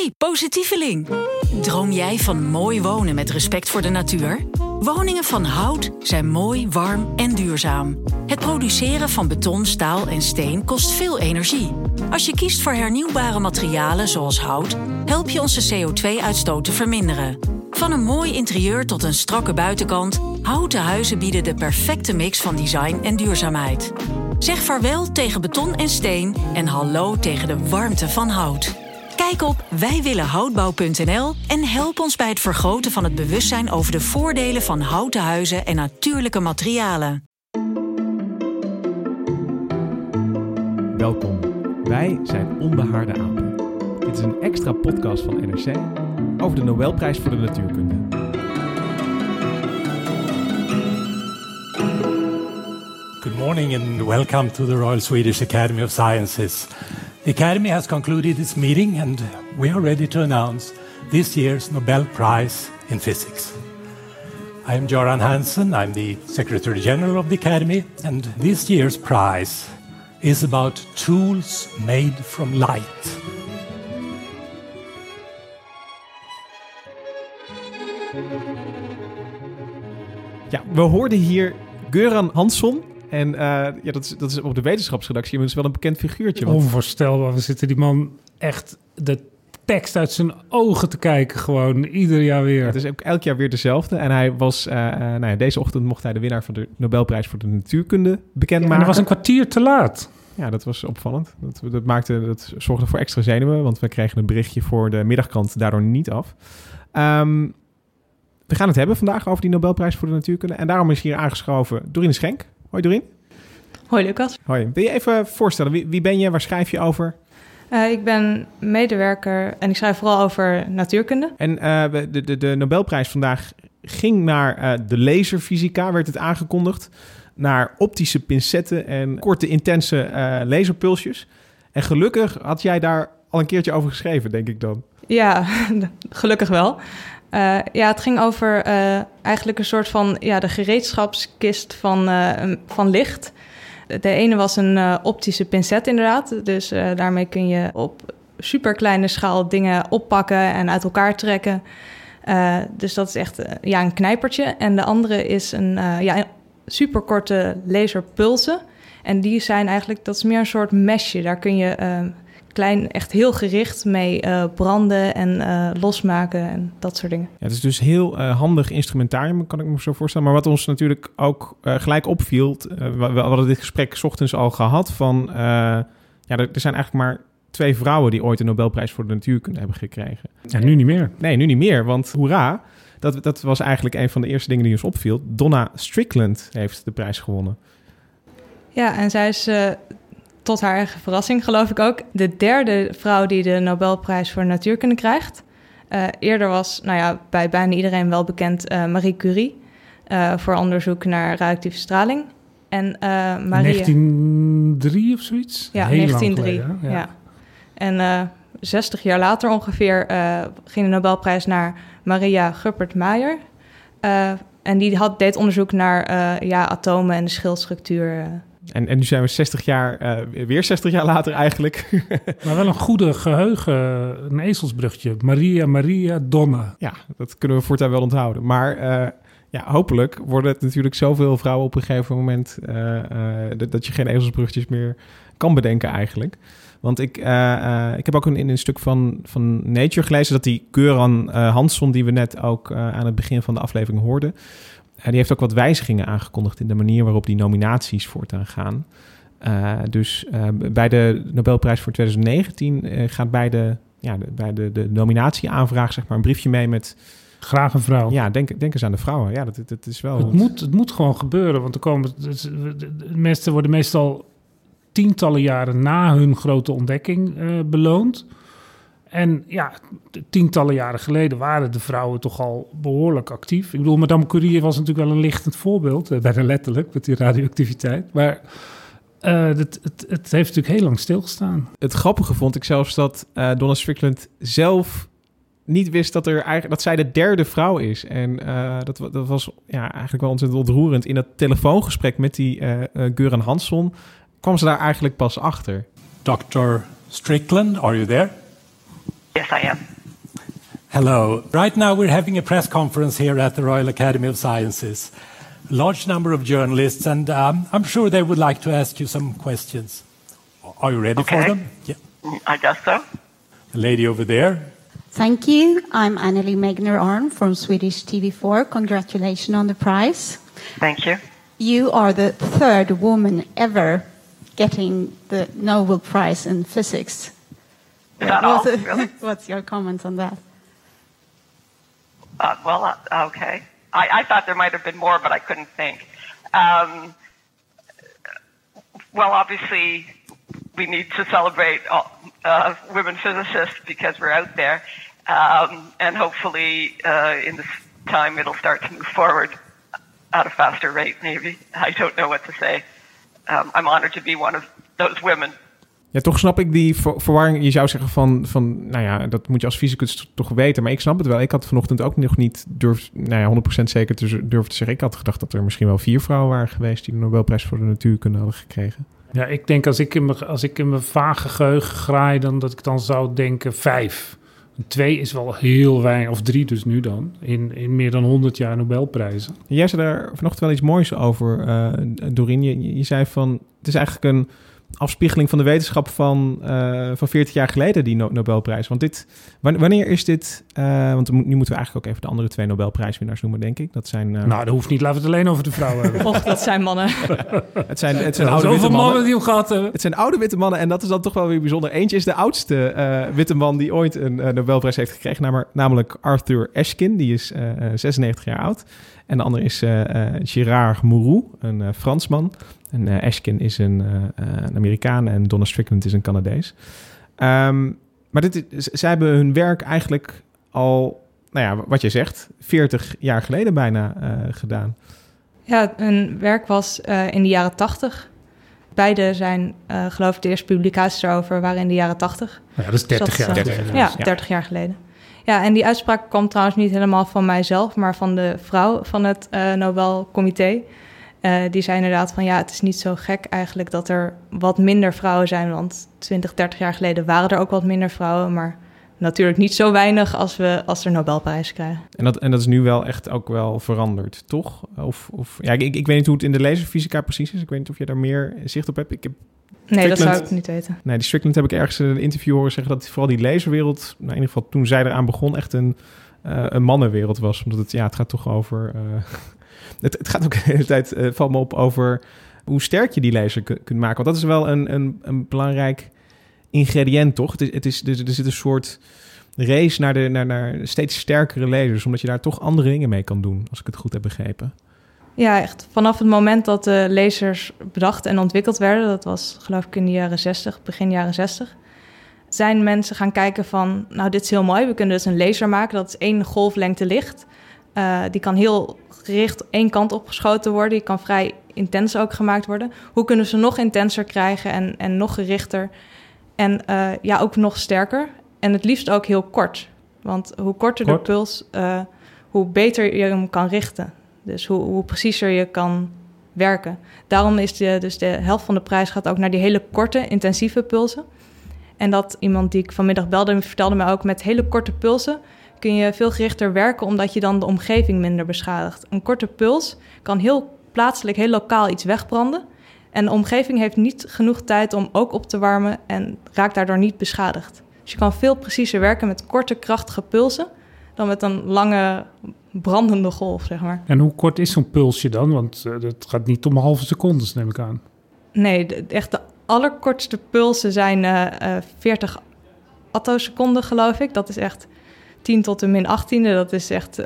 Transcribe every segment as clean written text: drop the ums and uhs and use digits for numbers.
Hey, positieveling! Droom jij van mooi wonen met respect voor de natuur? Woningen van hout zijn mooi, warm en duurzaam. Het produceren van beton, staal en steen kost veel energie. Als je kiest voor hernieuwbare materialen zoals hout, help je onze CO2-uitstoot te verminderen. Van een mooi interieur tot een strakke buitenkant, houten huizen bieden de perfecte mix van design en duurzaamheid. Zeg vaarwel tegen beton en steen en hallo tegen de warmte van hout. Kijk op wijwillenhoutbouw.nl en help ons bij het vergroten van het bewustzijn over de voordelen van houten huizen en natuurlijke materialen. Welkom, wij zijn Onbehaarde Apen. Dit is een extra podcast van NRC over de Nobelprijs voor de natuurkunde. Good morning and welcome to the Royal Swedish Academy of Sciences. The Academy has concluded its meeting and we are ready to announce this year's Nobel Prize in Physics. I am Göran Hansson, I'm the Secretary General of the Academy, and this year's prize is about tools made from light. Ja, we hoorden hier Göran Hansson. En dat is op de wetenschapsredactie inmiddels wel een bekend figuurtje. Want... Onvoorstelbaar. We zitten die man echt de tekst uit zijn ogen te kijken. Gewoon ieder jaar weer. Het is ook elk jaar weer dezelfde. En hij was, deze ochtend mocht hij de winnaar van de Nobelprijs voor de natuurkunde bekendmaken. En dat was een kwartier te laat. Ja, dat was opvallend. Dat zorgde voor extra zenuwen. Want we kregen een berichtje voor de middagkrant daardoor niet af. We gaan het hebben vandaag over die Nobelprijs voor de natuurkunde. En daarom is hier aangeschoven Dorine Schenk. Hoi Dorine. Hoi Lucas. Hoi. Wil je even voorstellen, wie ben je, waar schrijf je over? Ik ben medewerker en ik schrijf vooral over natuurkunde. En de Nobelprijs vandaag ging naar de laserfysica, werd het aangekondigd. Naar optische pincetten en korte, intense laserpulsjes. En gelukkig had jij daar al een keertje over geschreven, denk ik dan. Ja, gelukkig wel. Het ging over eigenlijk een soort van de gereedschapskist van licht. De ene was een optische pincet inderdaad. Dus daarmee kun je op superkleine schaal dingen oppakken en uit elkaar trekken. Dus dat is echt een knijpertje. En de andere is een superkorte laserpulsen. En die zijn eigenlijk, dat is meer een soort mesje. Daar kun je... echt heel gericht mee branden en losmaken en dat soort dingen. Ja, het is dus heel handig instrumentarium, kan ik me zo voorstellen. Maar wat ons natuurlijk ook gelijk opviel... we hadden dit gesprek 's ochtends al gehad van... er zijn eigenlijk maar 2 vrouwen die ooit een Nobelprijs voor de natuurkunde hebben gekregen. Ja, nu niet meer. Nee, nu niet meer, want hoera... Dat was eigenlijk een van de eerste dingen die ons opviel. Donna Strickland heeft de prijs gewonnen. Ja, en zij is... tot haar eigen verrassing, geloof ik ook, de derde vrouw die de Nobelprijs voor natuurkunde krijgt. Eerder was, bij bijna iedereen wel bekend, Marie Curie... voor onderzoek naar radioactieve straling. En 1903 of zoiets? Ja, heel 1903. lang geleden, ja. En 60 jaar later ongeveer ging de Nobelprijs naar Maria Goeppert-Mayer. En die deed onderzoek naar atomen en de schilstructuur... En nu zijn we 60 jaar, weer 60 jaar later eigenlijk. Maar wel een goede geheugen, een ezelsbrugje. Maria, Donna. Ja, dat kunnen we voortaan wel onthouden. Maar hopelijk worden het natuurlijk zoveel vrouwen op een gegeven moment... dat je geen ezelsbruggetjes meer kan bedenken eigenlijk. Want ik heb ook in een stuk van Nature gelezen... dat die Göran Hansson, die we net ook aan het begin van de aflevering hoorden... die heeft ook wat wijzigingen aangekondigd in de manier waarop die nominaties voortaan gaan. Dus bij de Nobelprijs voor 2019 gaat bij de nominatieaanvraag zeg maar een briefje mee met... Graag een vrouw. Ja, denk eens aan de vrouwen. Ja, dat is wel... Het moet gewoon gebeuren, want mensen worden meestal tientallen jaren na hun grote ontdekking beloond. En tientallen jaren geleden waren de vrouwen toch al behoorlijk actief. Ik bedoel, Madame Curie was natuurlijk wel een lichtend voorbeeld, bijna letterlijk, met die radioactiviteit. Maar het heeft natuurlijk heel lang stilgestaan. Het grappige vond ik zelfs dat Donna Strickland zelf niet wist dat zij de derde vrouw is. En dat was eigenlijk wel ontzettend ontroerend. In dat telefoongesprek met die Göran Hansson kwam ze daar eigenlijk pas achter. Dr. Strickland, are you there? Yes, I am. Hello. Right now we're having a press conference here at the Royal Academy of Sciences. A large number of journalists, and I'm sure they would like to ask you some questions. Are you ready for them? Yeah. I guess so. The lady over there. Thank you. I'm Annelie Megner-Arn from Swedish TV4. Congratulations on the prize. Thank you. You are the third woman ever getting the Nobel Prize in Physics. Is that all? Really? What's your comment on that? Okay. I thought there might have been more, but I couldn't think. Obviously, we need to celebrate women physicists because we're out there. And hopefully, in this time, it'll start to move forward at a faster rate, maybe. I don't know what to say. I'm honored to be one of those women. Ja, toch snap ik die verwarring. Je zou zeggen van nou ja, dat moet je als fysicus toch weten. Maar ik snap het wel. Ik had vanochtend ook nog niet 100% zeker durven te zeggen. Ik had gedacht dat er misschien wel 4 vrouwen waren geweest die de Nobelprijs voor de natuurkunde hadden gekregen. Ja, ik denk als ik in mijn vage geheugen graai, dan dat ik dan zou denken 5. 2 is wel heel weinig, of 3 dus nu dan, in meer dan 100 jaar Nobelprijzen. Jij zei daar vanochtend wel iets moois over, Dorien. Je zei van, het is eigenlijk een afspiegeling van de wetenschap van 40 jaar geleden, die Nobelprijs. Want wanneer is dit? Want nu moeten we eigenlijk ook even de andere 2 Nobelprijswinnaars noemen, denk ik. Dat zijn. Nou, dat hoeft niet. Laten we het alleen over de vrouwen hebben. Och, dat zijn mannen. Het zijn oude witte mannen die hem gehad hebben. Het zijn oude witte mannen en dat is dan toch wel weer bijzonder. Eentje is de oudste witte man die ooit een Nobelprijs heeft gekregen, namelijk Arthur Ashkin. Die is 96 jaar oud. En de andere is Gérard Mourou, een Fransman. En Ashkin is een Amerikaan en Donna Strickland is een Canadees. Maar zij hebben hun werk eigenlijk al, nou ja, wat je zegt, 40 jaar geleden bijna gedaan. Ja, hun werk was in de jaren 80. Beide zijn, geloof ik, de eerste publicaties erover waren in de jaren 80. Ja, dat is 30 jaar geleden. Ja, 30 jaar geleden. Ja, en die uitspraak kwam trouwens niet helemaal van mijzelf, maar van de vrouw van het Nobelcomité. Die zei inderdaad van ja, het is niet zo gek eigenlijk dat er wat minder vrouwen zijn. Want 20, 30 jaar geleden waren er ook wat minder vrouwen. Maar natuurlijk niet zo weinig als er Nobelprijzen krijgen. En dat is nu wel echt ook wel veranderd, toch? Ja, ik weet niet hoe het in de laserfysica precies is. Ik weet niet of je daar meer zicht op hebt. Nee, dat zou ik niet weten. Nee, die Strickland heb ik ergens in een interview horen zeggen dat vooral die laserwereld, nou in ieder geval toen zij eraan begon, echt een mannenwereld was. Omdat het gaat toch over. Het gaat ook de hele tijd, valt me op, over hoe sterk je die laser kunt maken. Want dat is wel een belangrijk ingrediënt, toch? Er zit een soort race naar steeds sterkere lasers, omdat je daar toch andere dingen mee kan doen, als ik het goed heb begrepen. Ja, echt. Vanaf het moment dat de lasers bedacht en ontwikkeld werden, dat was geloof ik in de jaren 60, begin jaren 60, zijn mensen gaan kijken van, nou dit is heel mooi, we kunnen dus een laser maken, dat is 1 golflengte licht. Die kan heel gericht één kant opgeschoten worden, die kan vrij intens ook gemaakt worden. Hoe kunnen ze nog intenser krijgen en nog gerichter en ook nog sterker en het liefst ook heel kort. Want hoe korter de puls, hoe beter je hem kan richten. Dus hoe preciezer je kan werken. Daarom is dus de helft van de prijs gaat ook naar die hele korte, intensieve pulsen. En dat iemand die ik vanmiddag belde, vertelde mij ook, met hele korte pulsen kun je veel gerichter werken, omdat je dan de omgeving minder beschadigt. Een korte puls kan heel plaatselijk, heel lokaal iets wegbranden. En de omgeving heeft niet genoeg tijd om ook op te warmen en raakt daardoor niet beschadigd. Dus je kan veel preciezer werken met korte, krachtige pulsen dan met een lange brandende golf, zeg maar. En hoe kort is zo'n pulsje dan? Want dat gaat niet om een halve seconde, neem ik aan. Nee, de allerkortste pulsen zijn 40 attoseconden, geloof ik. Dat is echt 10 tot de min 18e. Dat is echt,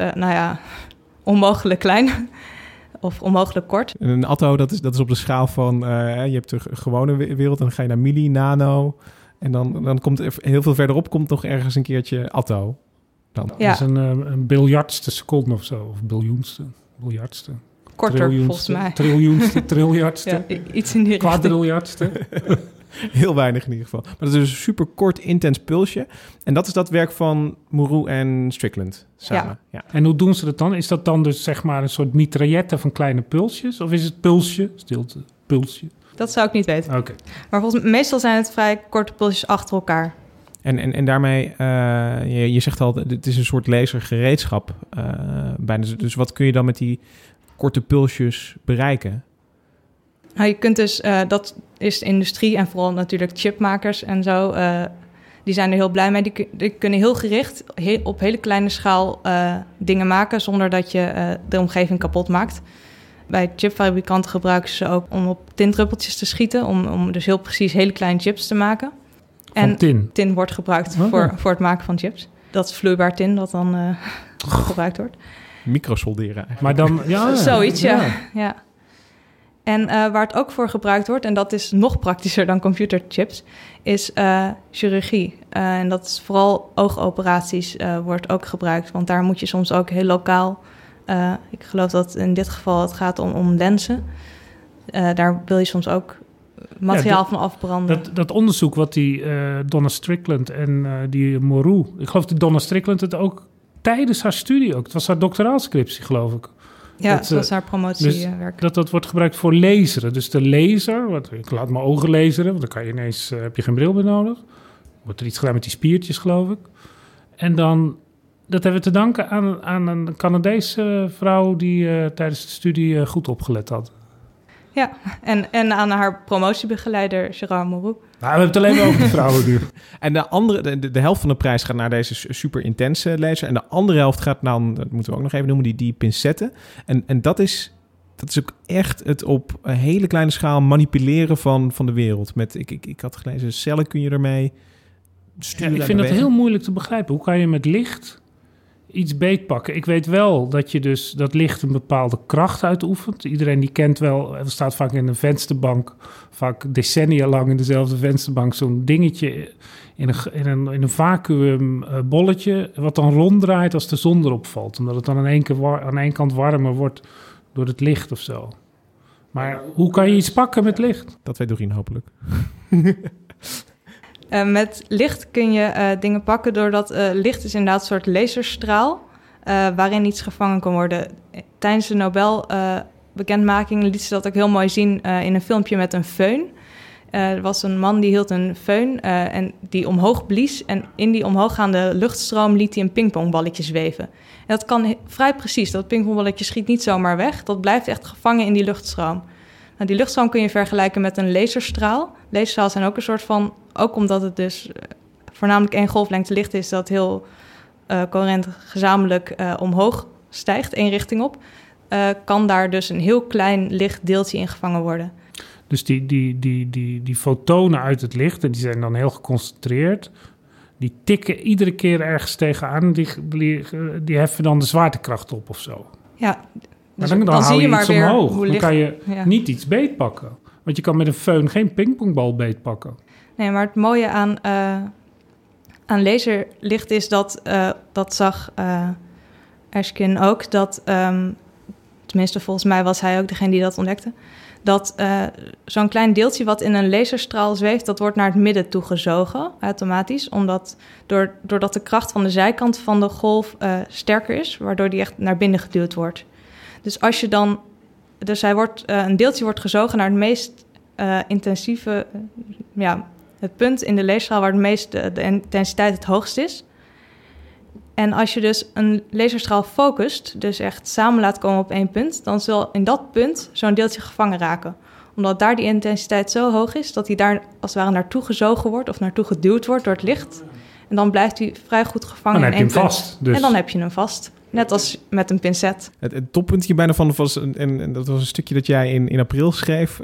onmogelijk klein. Of onmogelijk kort. En een atto, dat is op de schaal van, je hebt de gewone wereld en dan ga je naar milli, nano. En dan komt heel veel verderop komt nog ergens een keertje atto. Dan. Ja. Dat is een biljardste seconde of zo. Of biljardste. Korter, volgens mij. Triljardste. Ja, iets in die richting. Quadriljardste. Heel weinig in ieder geval. Maar dat is dus een super kort, intens pulsje. En dat is dat werk van Mourou en Strickland samen. Ja. En hoe doen ze dat dan? Is dat dan dus zeg maar een soort mitraillette van kleine pulsjes? Of is het pulsje? Stilte, pulsje? Dat zou ik niet weten. Okay. Maar meestal zijn het vrij korte pulsjes achter elkaar. En daarmee, je zegt al, het is een soort lasergereedschap bijna. Dus wat kun je dan met die korte pulsjes bereiken? Nou, je kunt dus, dat is de industrie en vooral natuurlijk chipmakers en zo. Die zijn er heel blij mee. Die kunnen heel gericht op hele kleine schaal dingen maken zonder dat je de omgeving kapot maakt. Bij chipfabrikanten gebruiken ze ook om op tindruppeltjes te schieten, om dus heel precies hele kleine chips te maken. En tin wordt gebruikt voor het maken van chips. Dat is vloeibaar tin dat dan gebruikt wordt. Microsolderen eigenlijk. Maar dan, Zoiets, ja. En waar het ook voor gebruikt wordt, en dat is nog praktischer dan computerchips, is chirurgie. En dat is vooral oogoperaties wordt ook gebruikt. Want daar moet je soms ook heel lokaal... ik geloof dat in dit geval het gaat om lenzen. Daar wil je soms ook materiaal van afbranden. Dat onderzoek wat die Donna Strickland en die Moreau... Ik geloof dat Donna Strickland het ook tijdens haar studie ook... Het was haar doctoraalscriptie, geloof ik. Ja, dat was haar promotiewerk. Dus dat wordt gebruikt voor laseren. Dus de laser, ik laat mijn ogen laseren... want dan kan je ineens, heb je geen bril meer nodig. Wordt er iets gedaan met die spiertjes, geloof ik. En dan... Dat hebben we te danken aan een Canadese vrouw... die tijdens de studie goed opgelet had. Ja, en aan haar promotiebegeleider Gerard Moreau. Nou, we hebben het alleen maar over de vrouwen nu. En de helft van de prijs gaat naar deze super intense laser. En de andere helft gaat naar, dat moeten we ook nog even noemen, die pincetten. En dat is ook echt het op een hele kleine schaal manipuleren van de wereld. Met, ik had gelezen, cellen kun je ermee sturen. Ja, ik vind dat heel moeilijk te begrijpen. Hoe kan je met licht iets beetpakken? Ik weet wel dat je dus dat licht een bepaalde kracht uitoefent. Iedereen die kent wel, er staat vaak in een vensterbank, vaak decennia lang in dezelfde vensterbank, zo'n dingetje in een vacuüm bolletje, wat dan ronddraait als de zon erop valt. Omdat het dan aan één kant warmer wordt door het licht of zo. Maar hoe kan je iets pakken met licht? Dat weet Dorien hopelijk. Met licht kun je dingen pakken doordat licht is inderdaad een soort laserstraal waarin iets gevangen kan worden. Tijdens de Nobel-bekendmaking liet ze dat ook heel mooi zien in een filmpje met een föhn. Er was een man die hield een föhn en die omhoog blies. En in die omhooggaande luchtstroom liet hij een pingpongballetje zweven. En dat kan vrij precies. Dat pingpongballetje schiet niet zomaar weg. Dat blijft echt gevangen in die luchtstroom. Nou, die luchtstroom kun je vergelijken met een laserstraal. Laserstralen zijn ook een soort van... Ook omdat het dus voornamelijk één golflengte licht is... dat heel coherent gezamenlijk omhoog stijgt, één richting op... kan daar dus een heel klein lichtdeeltje in gevangen worden. Dus die fotonen uit het licht... en die zijn dan heel geconcentreerd... die tikken iedere keer ergens tegenaan... die heffen dan de zwaartekracht op of zo. Ja, dus dan hou zie je maar iets weer omhoog. hoe licht... Dan kan je niet iets beetpakken. Want je kan met een föhn geen pingpongbal beetpakken. Nee, maar het mooie aan laserlicht is dat zag Erskine ook... dat, tenminste volgens mij was hij ook degene die dat ontdekte... dat zo'n klein deeltje wat in een laserstraal zweeft... dat wordt naar het midden toegezogen, automatisch. Doordat de kracht van de zijkant van de golf sterker is... waardoor die echt naar binnen geduwd wordt. Dus als je dan... Dus een deeltje wordt gezogen naar het meest intensieve... het punt in de laserstraal waar de intensiteit het hoogst is. En als je dus een laserstraal focust, dus echt samen laat komen op één punt... dan zal in dat punt zo'n deeltje gevangen raken. Omdat daar die intensiteit zo hoog is... dat hij daar als het ware naartoe gezogen wordt... of naartoe geduwd wordt door het licht. En dan blijft hij vrij goed gevangen in één punt. Vast, dus. En dan heb je hem vast. Net als met een pincet. Het toppuntje bijna van was... en dat was een stukje dat jij in april schreef...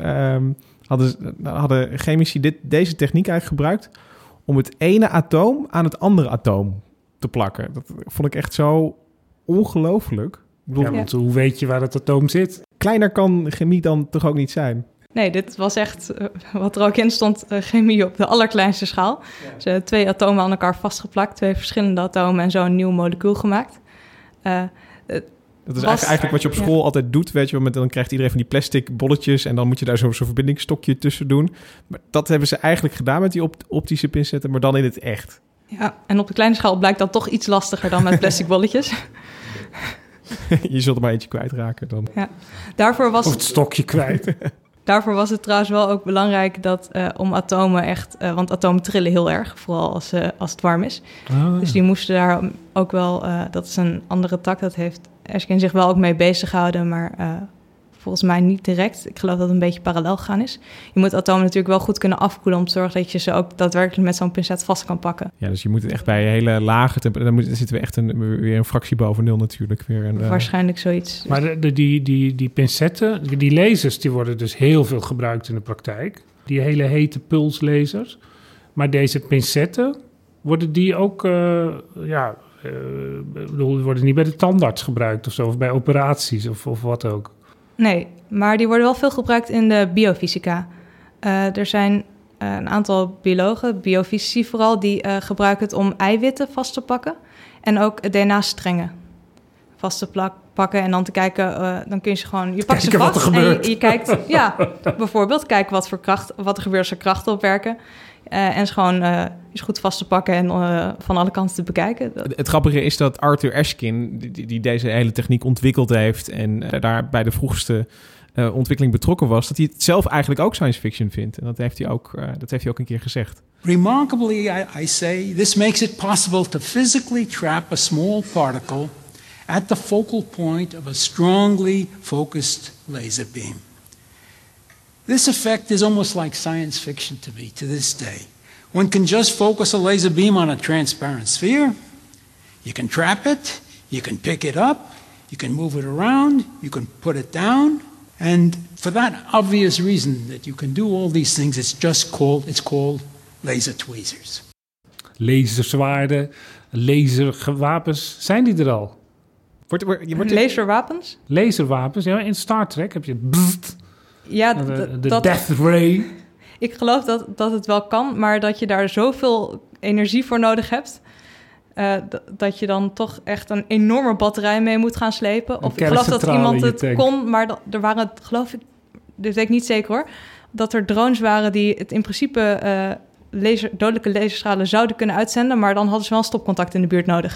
hadden chemici deze techniek eigenlijk gebruikt... om het ene atoom aan het andere atoom te plakken. Dat vond ik echt zo ongelooflijk. Ik bedoel, want hoe weet je waar het atoom zit? Kleiner kan chemie dan toch ook niet zijn? Nee, dit was echt, wat er ook in stond, chemie op de allerkleinste schaal. Ja. Dus 2 atomen aan elkaar vastgeplakt, 2 verschillende atomen en zo een nieuw molecuul gemaakt. Dat is eigenlijk wat je op school altijd doet, weet je wel. Dan krijgt iedereen van die plastic bolletjes... en dan moet je daar zo'n verbindingsstokje tussen doen. Maar dat hebben ze eigenlijk gedaan met die optische pincetten... maar dan in het echt. Ja, en op de kleine schaal blijkt dat toch iets lastiger dan met plastic bolletjes. Je zult er maar eentje kwijtraken dan. Ja. Daarvoor was of het stokje kwijt. Daarvoor was het trouwens wel ook belangrijk dat om atomen echt... want atomen trillen heel erg, vooral als het warm is. Oh, Dus die moesten daar ook wel... dat is een andere tak, dat heeft Erskine zich wel ook mee bezig gehouden... maar volgens mij niet direct. Ik geloof dat het een beetje parallel gegaan is. Je moet atomen natuurlijk wel goed kunnen afkoelen... om te zorgen dat je ze ook daadwerkelijk met zo'n pincet vast kan pakken. Ja, dus je moet het echt bij hele lage temperatuur... Dan zitten we echt weer een fractie boven nul natuurlijk. Waarschijnlijk zoiets. Maar die pincetten, die lasers... die worden dus heel veel gebruikt in de praktijk. Die hele hete pulslasers. Maar deze pincetten, worden die ook... worden niet bij de tandarts gebruikt of zo... of bij operaties of wat ook? Nee, maar die worden wel veel gebruikt in de biofysica. Er zijn een aantal biologen, biofysici vooral... die gebruiken het om eiwitten vast te pakken... en ook DNA-strengen vast te pakken... en dan te kijken, dan kun je ze gewoon... Je pakt ze vast wat er gebeurt. En je kijkt... bijvoorbeeld kijken wat er gebeurt als er krachten opwerken... en ze gewoon is goed vast te pakken en van alle kanten te bekijken. Het grappige is dat Arthur Ashkin, die deze hele techniek ontwikkeld heeft... en daar bij de vroegste ontwikkeling betrokken was... dat hij het zelf eigenlijk ook science fiction vindt. En dat heeft hij ook een keer gezegd. Remarkably, I say, this makes it possible to physically trap a small particle... at the focal point of a strongly focused laser beam. This effect is almost like science fiction to me to this day. One can just focus a laser beam on a transparent sphere. You can trap it, you can pick it up, you can move it around, you can put it down. And for that obvious reason that you can do all these things, it's called laser tweezers. Laserzwaarden, laserwapens, zijn die er al? Laserwapens? Laserwapens, ja. In Star Trek heb je... Bzzzt, ja, de Death Ray. Ik geloof dat het wel kan, maar dat je daar zoveel energie voor nodig hebt... dat je dan toch echt een enorme batterij mee moet gaan slepen. Of ik geloof dat iemand het kon, maar er waren, geloof ik... dit weet ik niet zeker hoor... dat er drones waren die het in principe... dodelijke laserstralen zouden kunnen uitzenden... maar dan hadden ze wel een stopcontact in de buurt nodig.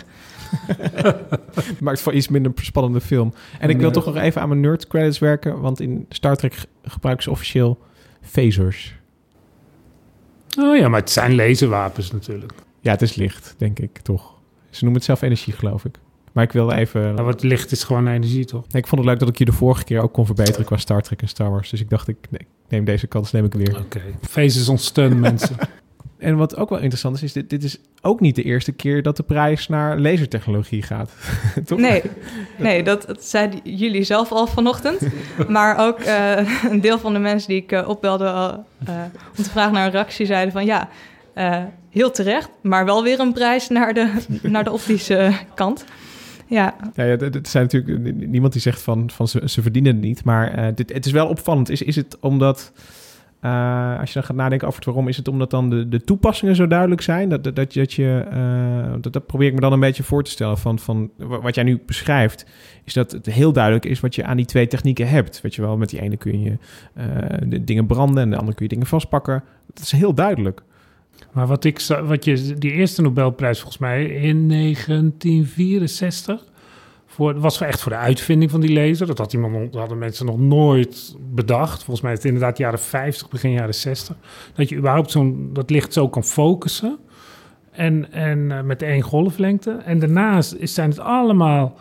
Maakt het voor iets minder spannende film. En ik wil toch nog even aan mijn nerd credits werken... want in Star Trek gebruiken ze officieel phasers. Oh ja, maar het zijn laserwapens natuurlijk. Ja, het is licht, denk ik, toch. Ze noemen het zelf energie, geloof ik. Maar ik wilde even... Maar wat licht is gewoon energie, toch? Nee, ik vond het leuk dat ik je de vorige keer ook kon verbeteren... qua Star Trek en Star Wars. Dus ik dacht, ik neem deze kans, neem ik weer. Oké. Phasers on steun, mensen. En wat ook wel interessant is dit is ook niet de eerste keer dat de prijs naar lasertechnologie gaat. Toch? Nee, dat zeiden jullie zelf al vanochtend. Maar ook een deel van de mensen die ik opbelde om te vragen naar een reactie zeiden van ja, heel terecht, maar wel weer een prijs naar de optische kant. Ja, er zijn natuurlijk niemand die zegt van ze verdienen het niet, maar het is wel opvallend. Is het omdat... als je dan gaat nadenken over het waarom... is het omdat dan de toepassingen zo duidelijk zijn... dat probeer ik me dan een beetje voor te stellen... van wat jij nu beschrijft... is dat het heel duidelijk is wat je aan die twee technieken hebt. Weet je wel, met die ene kun je de dingen branden... en de andere kun je dingen vastpakken. Dat is heel duidelijk. Maar die eerste Nobelprijs volgens mij in 1964... was echt voor de uitvinding van die laser. Dat hadden mensen nog nooit bedacht. Volgens mij is het inderdaad jaren 50, begin jaren 60. Dat je überhaupt dat licht zo kan focussen. En met 1 golflengte. En daarnaast zijn het allemaal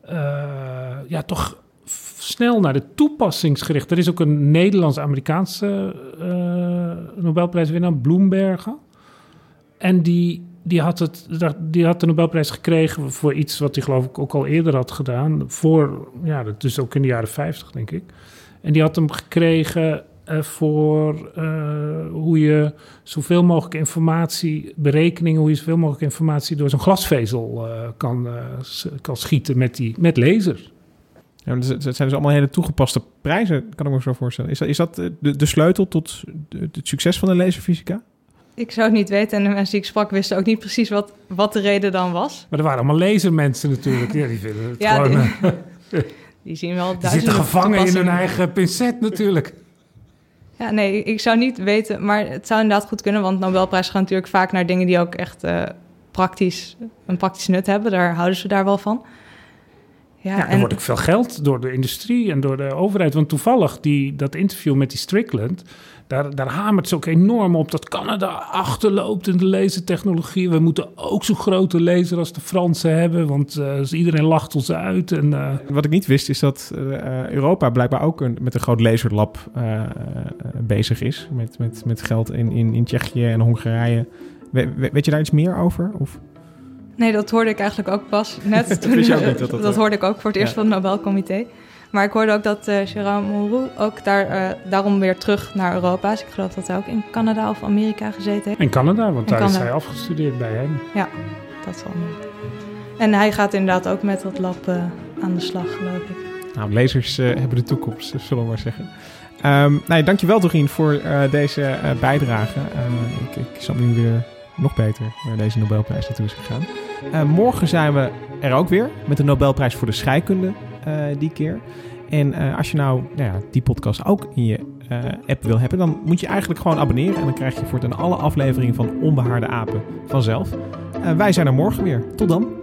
toch snel naar de toepassingsgericht. Er is ook een Nederlands-Amerikaanse Nobelprijswinnaar, Bloembergen. En die had de Nobelprijs gekregen voor iets wat hij geloof ik ook al eerder had gedaan. Dus ook in de jaren 50, denk ik. En die had hem gekregen voor hoe je zoveel mogelijk hoe je zoveel mogelijk informatie door zo'n glasvezel kan schieten met laser. Ja, het zijn dus allemaal hele toegepaste prijzen, kan ik me zo voorstellen. Is dat de sleutel tot het succes van de laserfysica? Ik zou het niet weten en de mensen die ik sprak wisten ook niet precies wat de reden dan was. Maar er waren allemaal lasermensen natuurlijk. Ja, die vinden het gewoon... Die zien wel die zitten gevangen in hun eigen pincet natuurlijk. Ja, nee, ik zou niet weten, maar het zou inderdaad goed kunnen... want Nobelprijs gaat natuurlijk vaak naar dingen die ook echt een praktisch nut hebben. Daar houden ze daar wel van. Ja, en wordt ook veel geld door de industrie en door de overheid. Want toevallig dat interview met die Strickland, daar hamert ze ook enorm op dat Canada achterloopt in de lasertechnologie. We moeten ook zo'n grote laser als de Fransen hebben, want iedereen lacht ons uit. Wat ik niet wist is dat Europa blijkbaar ook met een groot laserlab bezig is. Met geld in Tsjechië en Hongarije. Weet je daar iets meer over? Of? Nee, dat hoorde ik eigenlijk ook pas net. Toen, dat hoorde ik ook voor het eerst van het Nobelcomité. Maar ik hoorde ook dat Gérard Mourou ook daarom weer terug naar Europa is. Ik geloof dat hij ook in Canada of Amerika gezeten heeft. In Canada, want daar is hij afgestudeerd bij hem. Ja, dat zal niet. En hij gaat inderdaad ook met dat lab aan de slag, geloof ik. Nou, lasers hebben de toekomst, zullen we maar zeggen. Dankjewel, Dorien, voor deze bijdrage. Ik snap nu weer nog beter waar deze Nobelprijs naartoe is gegaan. Morgen zijn we er ook weer met de Nobelprijs voor de scheikunde die keer. En als je die podcast ook in je app wil hebben, dan moet je eigenlijk gewoon abonneren. En dan krijg je voortaan alle afleveringen van Onbehaarde Apen vanzelf. Wij zijn er morgen weer. Tot dan.